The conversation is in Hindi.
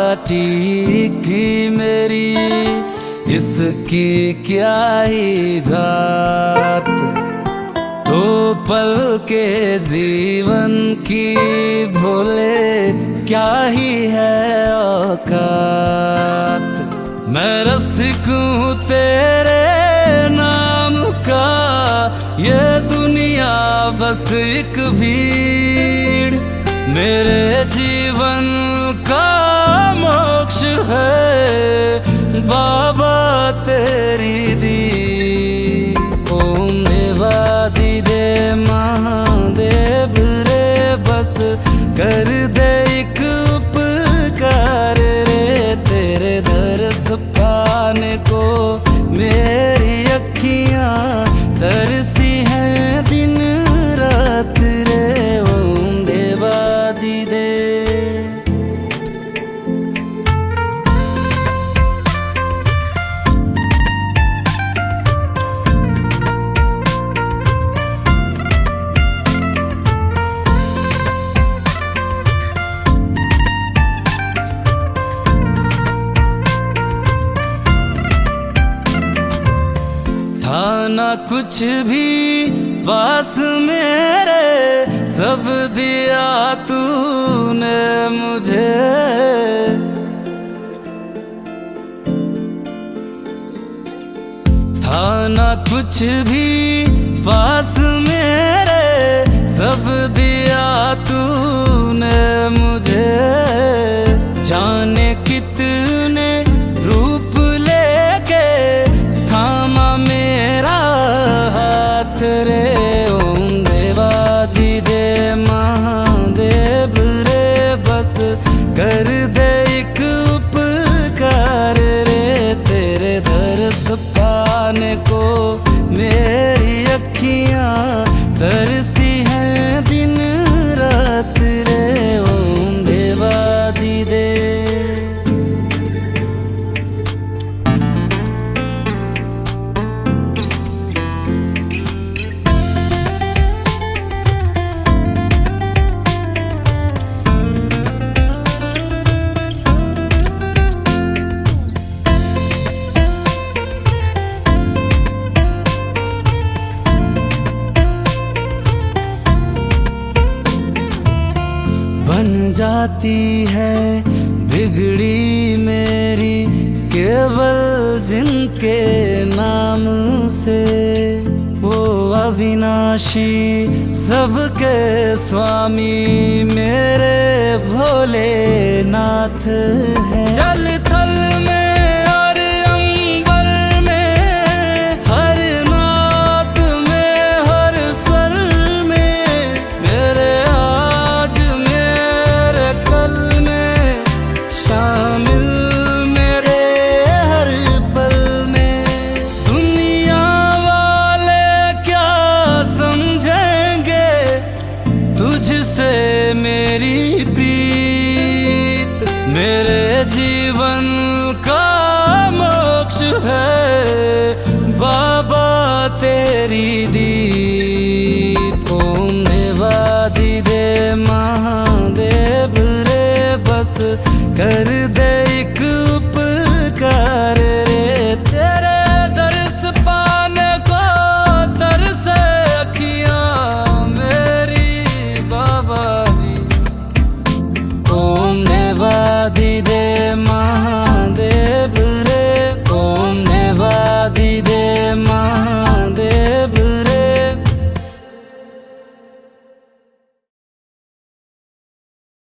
टीकी मेरी, इसकी क्या ही जात। दो पल के जीवन की भोले क्या ही है औकात। मैं रसिक हूँ तेरे नाम का, ये दुनिया बस एक भीड़। मेरे जीवन का मोक्ष है बाबा तेरी दी। ओम देवादि दे महादेव रे, बस कर दे एक उपकार रे। तेरे दरस पाने को मेरी अखियां तरसी हैं दिन रात रे। ओम देवादि दे। था ना कुछ भी पास मेरे, सब दिया तूने मुझे। था ना कुछ भी पास मेरे, सब दिया तूने मुझे। जाने कितने रूप लेके थामा मेरा हाथ रे। ओम देवादि दे महादेव रे, बस कर दे एक उपकार रे। तेरे दरस पाने को मेरी अखियां तरसी हैं दिन रात रे। ओम देवादि दे। बन जाती है बिगड़ी मेरी केवल जिनके नाम से। वो अविनाशी सबके स्वामी मेरे भोलेनाथ है। जल थल में और अंबर में, हर नाद में हर स्वर में, मेरे आज मेरे कल में शामिल मेरे हर पल में। दुनिया वाले क्या समझेंगे तुझसे मेरी प्रीत। मेरे जीवन का मोक्ष है बाबा तेरी दीद। ओम देवादि दे महादेव रे, बस कर